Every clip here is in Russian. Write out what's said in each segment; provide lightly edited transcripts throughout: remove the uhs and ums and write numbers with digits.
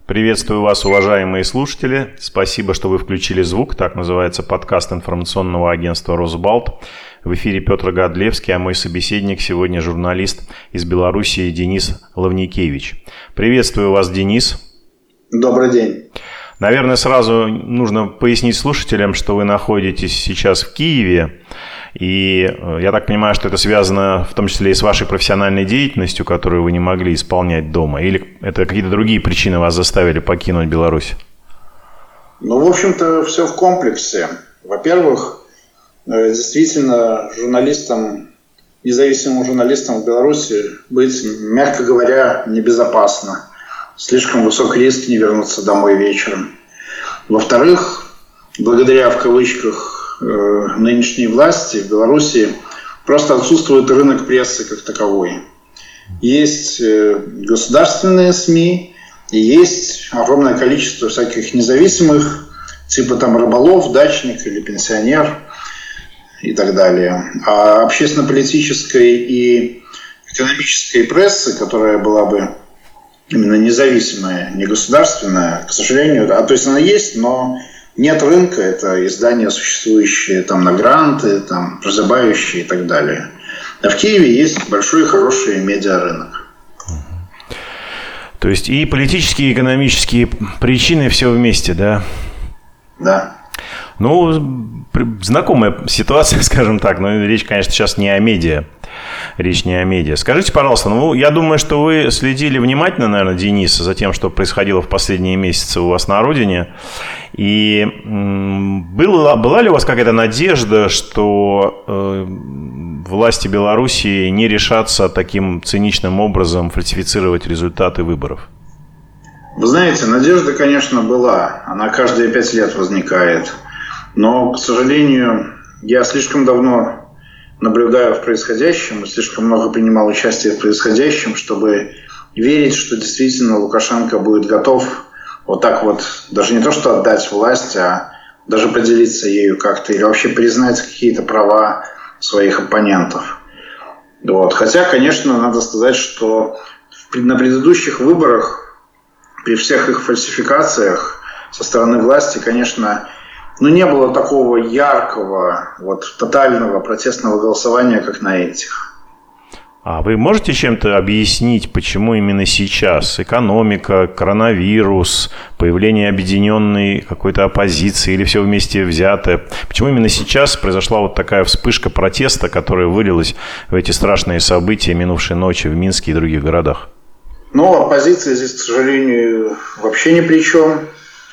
Приветствую вас, уважаемые слушатели. Спасибо, что вы включили звук. Так называется подкаст информационного агентства «Росбалт». В эфире Петр Годлевский, а мой собеседник сегодня журналист из Белоруссии Денис Лавникевич. Приветствую вас, Денис. Добрый день. Наверное, сразу нужно пояснить слушателям, что вы находитесь сейчас в Киеве. И я так понимаю, что это связано в том числе и с вашей профессиональной деятельностью, которую вы не могли исполнять дома? Или это какие-то другие причины вас заставили покинуть Беларусь? В общем-то, все в комплексе. Во-первых, действительно, независимым журналистам в Беларуси быть, мягко говоря, небезопасно. Слишком высок риск не вернуться домой вечером. Во-вторых, благодаря, в кавычках, нынешней власти в Беларуси просто отсутствует рынок прессы как таковой. Есть государственные СМИ и есть огромное количество всяких независимых, типа там рыболов, дачник или пенсионер и так далее. А общественно-политической и экономической прессы, которая была бы именно независимая, не государственная, к сожалению, то есть она есть, но нет рынка, это издания, существующие там на гранты, там прозябающие и так далее. А в Киеве есть большой хороший медиарынок. То есть и политические, и экономические причины все вместе, да? Да. Знакомая ситуация, скажем так, но речь, конечно, сейчас не о медиа. Речь не о медиа. Скажите, пожалуйста, я думаю, что вы следили внимательно, наверное, Денис, за тем, что происходило в последние месяцы у вас на родине. И была ли у вас какая-то надежда, что власти Белоруссии не решатся таким циничным образом фальсифицировать результаты выборов? Вы знаете, надежда, конечно, была. Она каждые 5 лет возникает. Но, к сожалению, я слишком давно наблюдаю в происходящем и слишком много принимал участие в происходящем, чтобы верить, что действительно Лукашенко будет готов вот так вот, даже не то что отдать власть, а даже поделиться ею как-то или вообще признать какие-то права своих оппонентов. Хотя, конечно, надо сказать, что на предыдущих выборах, при всех их фальсификациях со стороны власти, конечно, не было такого яркого, тотального протестного голосования, как на этих. А вы можете чем-то объяснить, почему именно сейчас экономика, коронавирус, появление объединенной какой-то оппозиции или все вместе взятое, почему именно сейчас произошла такая вспышка протеста, которая вылилась в эти страшные события минувшей ночи в Минске и других городах? Оппозиция здесь, к сожалению, вообще ни при чем.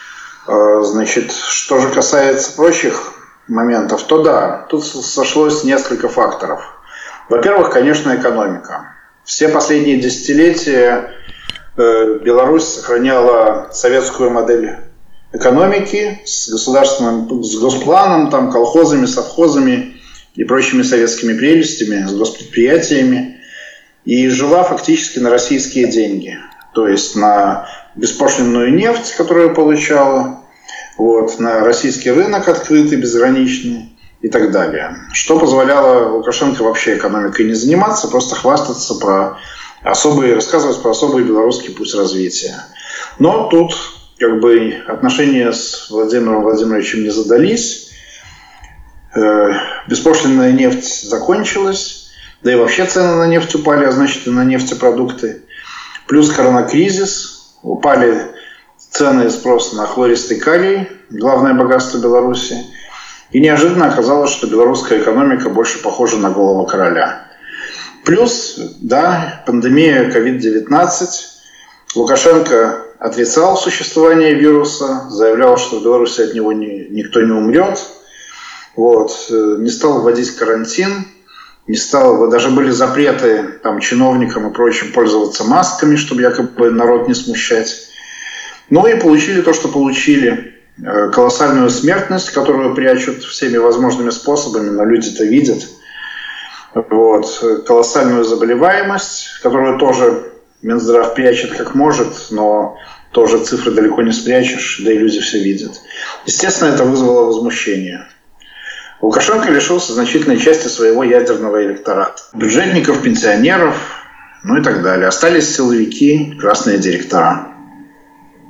Что же касается прочих моментов, то да, тут сошлось несколько факторов. Во-первых, конечно, экономика. Все последние десятилетия Беларусь сохраняла советскую модель экономики с госпланом, колхозами, совхозами и прочими советскими прелестями, с госпредприятиями. И жила фактически на российские деньги. То есть на беспошлинную нефть, которую получала, на российский рынок открытый, безграничный и так далее. Что позволяло Лукашенко вообще экономикой не заниматься, просто хвастаться рассказывать про особый белорусский путь развития. Но тут отношения с Владимиром Владимировичем не задались, беспошлинная нефть закончилась, да и вообще цены на нефть упали, а значит и на нефтепродукты. Плюс коронакризис, упали цены и спрос на хлористый калий, главное богатство Беларуси. И неожиданно оказалось, что белорусская экономика больше похожа на голого короля. Плюс, пандемия COVID-19. Лукашенко отрицал существование вируса, заявлял, что в Беларуси от него никто не умрет. Не стал вводить карантин. Даже были запреты чиновникам и прочим пользоваться масками, чтобы якобы народ не смущать. И получили то, что получили. Колоссальную смертность, которую прячут всеми возможными способами, но люди-то видят. Колоссальную заболеваемость, которую тоже Минздрав прячет как может, но тоже цифры далеко не спрячешь, да и люди все видят. Естественно, это вызвало возмущение. Лукашенко лишился значительной части своего ядерного электората. Бюджетников, пенсионеров, и так далее. Остались силовики, красные директора.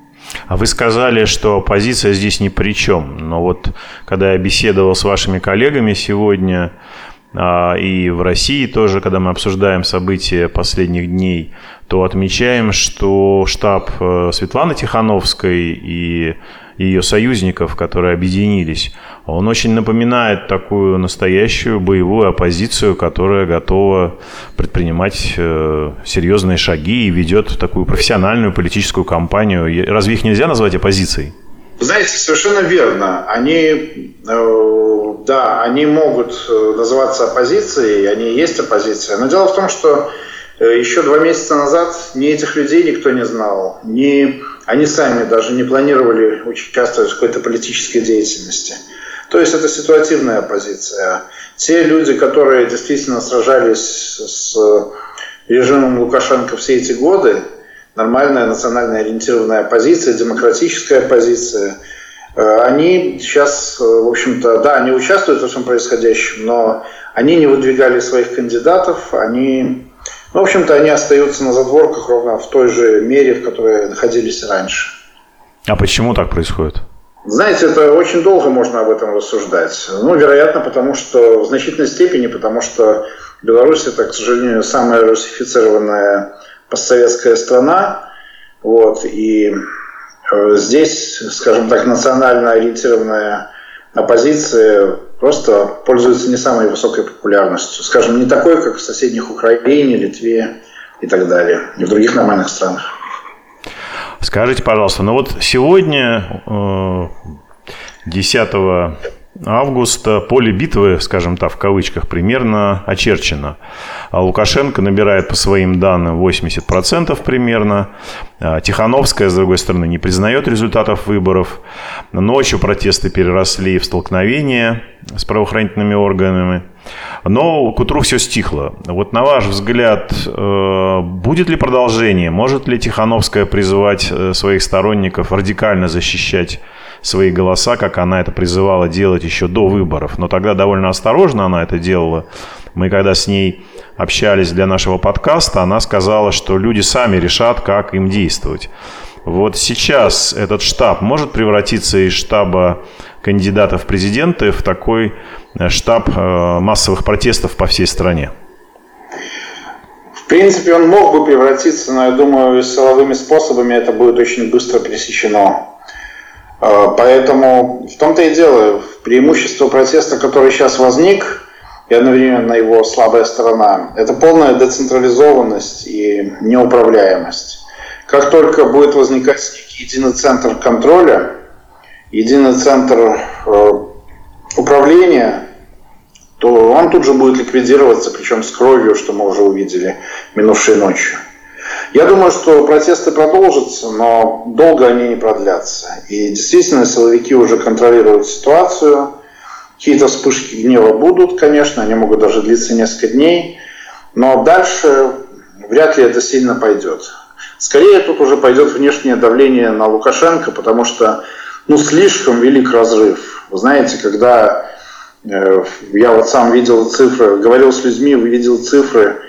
А вы сказали, что оппозиция здесь ни при чем. Но вот когда я беседовал с вашими коллегами сегодня, и в России тоже, когда мы обсуждаем события последних дней, то отмечаем, что штаб Светланы Тихановской и ее союзников, которые объединились, он очень напоминает такую настоящую боевую оппозицию, которая готова предпринимать серьезные шаги и ведет такую профессиональную политическую кампанию. Разве их нельзя назвать оппозицией? Вы знаете, совершенно верно. Они могут называться оппозицией, они и есть оппозиция. Но дело в том, что еще 2 месяца назад ни этих людей никто не знал, ни они сами даже не планировали участвовать в какой-то политической деятельности. То есть это ситуативная оппозиция. Те люди, которые действительно сражались с режимом Лукашенко все эти годы, нормальная национально ориентированная оппозиция, демократическая оппозиция, они сейчас, в общем-то, да, они участвуют во всем происходящем, но они не выдвигали своих кандидатов, они остаются на задворках ровно в той же мере, в которой находились раньше. А почему так происходит? Знаете, это очень долго можно об этом рассуждать. Вероятно, потому что в значительной степени, потому что Беларусь — это, к сожалению, самая русифицированная постсоветская страна. И здесь, скажем так, национально ориентированная оппозиция просто пользуется не самой высокой популярностью. Скажем, не такой, как в соседних Украине, Литве и так далее, и в других нормальных странах. Скажите, пожалуйста, сегодня, 10 августа, поле битвы, скажем так, в кавычках, примерно очерчено. Лукашенко набирает по своим данным 80% примерно. Тихановская, с другой стороны, не признает результатов выборов. Ночью протесты переросли в столкновения с правоохранительными органами. Но к утру все стихло. На ваш взгляд, будет ли продолжение? Может ли Тихановская призывать своих сторонников радикально защищать свои голоса, как она это призывала делать еще до выборов? Но тогда довольно осторожно она это делала. Мы когда с ней общались для нашего подкаста, она сказала, что люди сами решат, как им действовать. Сейчас этот штаб может превратиться из штаба кандидатов в президенты в такой штаб массовых протестов по всей стране? В принципе, он мог бы превратиться, но я думаю, силовыми способами это будет очень быстро пресечено. Поэтому в том-то и дело, преимущество протеста, который сейчас возник, и одновременно его слабая сторона, это полная децентрализованность и неуправляемость. Как только будет возникать некий единый центр контроля, единый центр управления, то он тут же будет ликвидироваться, причем с кровью, что мы уже увидели минувшей ночью. Я думаю, что протесты продолжатся, но долго они не продлятся. И действительно, силовики уже контролируют ситуацию. Какие-то вспышки гнева будут, конечно, они могут даже длиться несколько дней, но дальше вряд ли это сильно пойдет. Скорее тут уже пойдет внешнее давление на Лукашенко, потому что слишком велик разрыв. Вы знаете, когда я сам видел цифры, говорил с людьми, видел цифры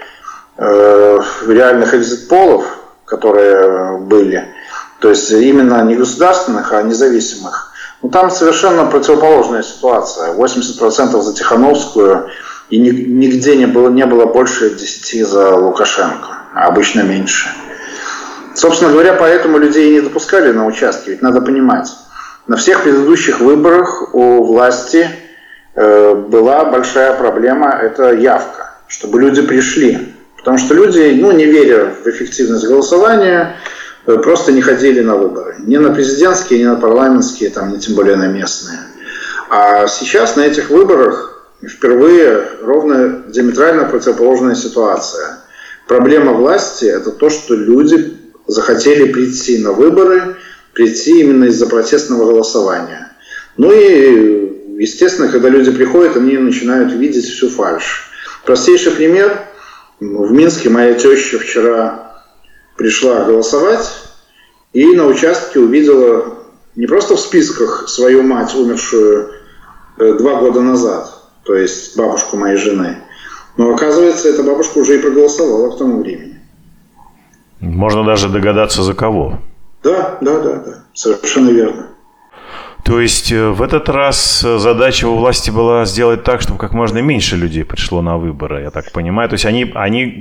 реальных экзит-полов, которые были, то есть именно не государственных, а независимых. Там совершенно противоположная ситуация. 80% за Тихановскую, и нигде не было больше 10 за Лукашенко, а обычно меньше. Собственно говоря, поэтому людей не допускали на участки. Ведь надо понимать, на всех предыдущих выборах у власти была большая проблема – это явка, чтобы люди пришли. Потому что люди, не веря в эффективность голосования, просто не ходили на выборы. Ни на президентские, ни на парламентские, ни тем более на местные. А сейчас на этих выборах впервые ровно диаметрально противоположная ситуация. Проблема власти – это то, что люди захотели прийти на выборы, прийти именно из-за протестного голосования. И, естественно, когда люди приходят, они начинают видеть всю фальшь. Простейший пример. В Минске моя теща вчера пришла голосовать и на участке увидела не просто в списках свою мать, умершую 2 года назад, то есть бабушку моей жены, но оказывается, эта бабушка уже и проголосовала к тому времени. Можно даже догадаться, за кого. Да, совершенно верно. То есть в этот раз задача у власти была сделать так, чтобы как можно меньше людей пришло на выборы, я так понимаю. То есть они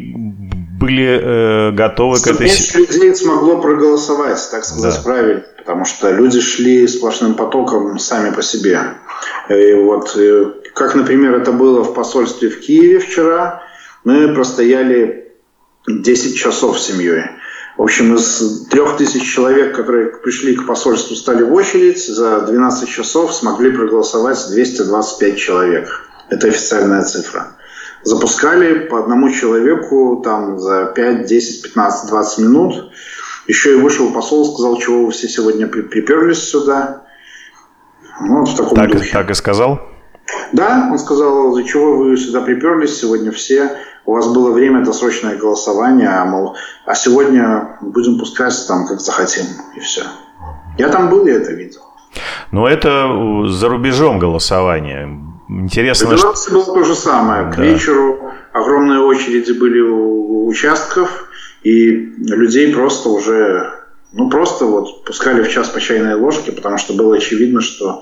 были готовы к этой... Меньше людей смогло проголосовать, так сказать, правильно. Потому что люди шли сплошным потоком сами по себе. И вот, как, например, это было в посольстве в Киеве вчера, мы простояли 10 часов с семьей. В общем, из 3000 человек, которые пришли к посольству, стали в очередь, за 12 часов смогли проголосовать 225 человек. Это официальная цифра. Запускали по одному человеку там за 5, 10, 15, 20 минут. Еще и вышел посол, сказал, чего вы все сегодня приперлись сюда. Вот в таком духе. Так и сказал? Да, он сказал, за чего вы сюда приперлись сегодня все. У вас было время, это срочное голосование, а сегодня будем пускать там, как захотим, и все. Я там был, я это видел. Но это за рубежом голосование. Интересно, в Беларуси было то же самое. К вечеру огромные очереди были у участков, и людей просто уже, пускали в час по чайной ложке, потому что было очевидно, что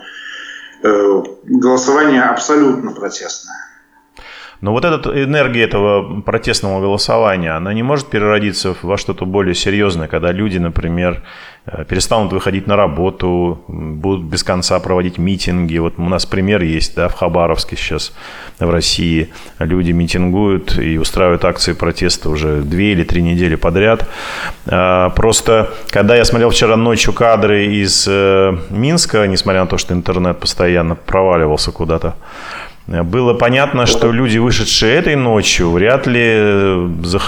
голосование абсолютно протестное. Но вот эта энергия этого протестного голосования, она не может переродиться во что-то более серьезное, когда люди, например, перестанут выходить на работу, будут без конца проводить митинги. Вот у нас пример есть, в Хабаровске сейчас, в России. Люди митингуют и устраивают акции протеста уже 2 или 3 недели подряд. Просто, когда я смотрел вчера ночью кадры из Минска, несмотря на то, что интернет постоянно проваливался куда-то, было понятно, что люди, вышедшие этой ночью, вряд ли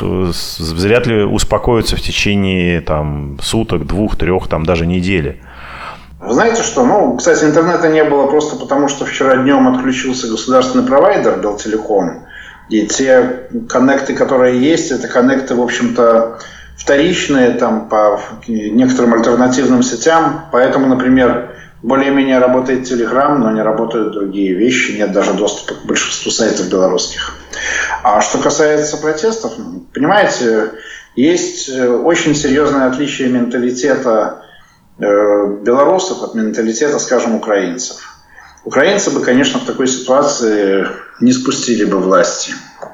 успокоятся в течение суток, 2, 3, даже недели. Вы знаете что? Кстати, интернета не было просто потому, что вчера днем отключился государственный провайдер Белтелеком. И те коннекты, которые есть, это коннекты, в общем-то, вторичные по некоторым альтернативным сетям. Поэтому, например, более-менее работает Telegram, но не работают другие вещи. Нет даже доступа к большинству сайтов белорусских. А что касается протестов, понимаете, есть очень серьезное отличие менталитета белорусов от менталитета, скажем, украинцев. Украинцы бы, конечно, в такой ситуации не спустили бы власти.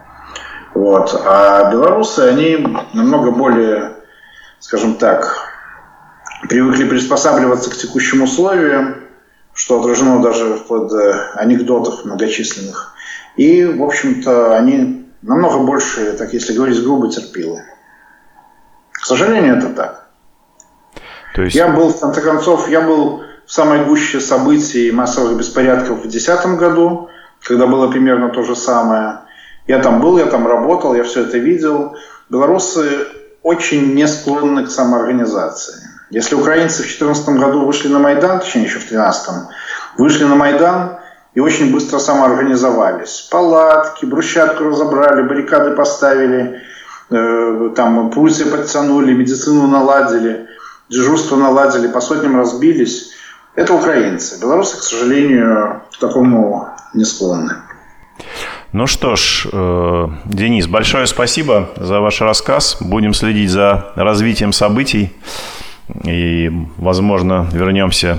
А белорусы, они намного более, скажем так, привыкли приспосабливаться к текущим условиям, что отражено даже вплоть до анекдотов многочисленных. И, в общем-то, они намного больше, так если говорить грубо, терпилы. К сожалению, это так. То есть... Я был, в конце концов, в самой гуще событий массовых беспорядков в 2010 году, когда было примерно то же самое. Я там был, я там работал, я все это видел. Белорусы очень не склонны к самоорганизации. Если украинцы в 2014 году вышли на Майдан, точнее еще в 2013, вышли на Майдан и очень быстро самоорганизовались. Палатки, брусчатку разобрали, баррикады поставили, прутья подтянули, медицину наладили, дежурство наладили, по сотням разбились. Это украинцы. Белорусы, к сожалению, к такому не склонны. Ну что ж, Денис, большое спасибо за ваш рассказ. Будем следить за развитием событий. И, возможно, вернемся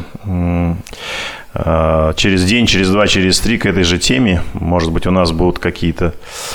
через день, через 2, через 3 к этой же теме. Может быть, у нас будут какие-то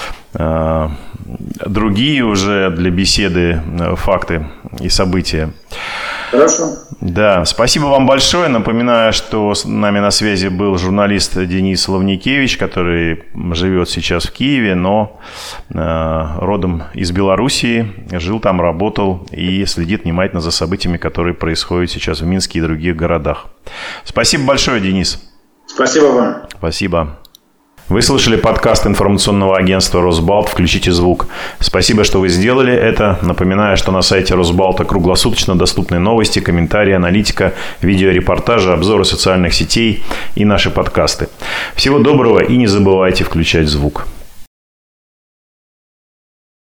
другие уже для беседы факты и события. Хорошо. Да, спасибо вам большое. Напоминаю, что с нами на связи был журналист Денис Лавникевич, который живет сейчас в Киеве, но родом из Белоруссии, жил там, работал и следит внимательно за событиями, которые происходят сейчас в Минске и других городах. Спасибо большое, Денис. Спасибо вам. Спасибо. Вы слышали подкаст информационного агентства «Росбалт. Включите звук». Спасибо, что вы сделали это. Напоминаю, что на сайте Росбалта круглосуточно доступны новости, комментарии, аналитика, видеорепортажи, обзоры социальных сетей и наши подкасты. Всего доброго и не забывайте включать звук.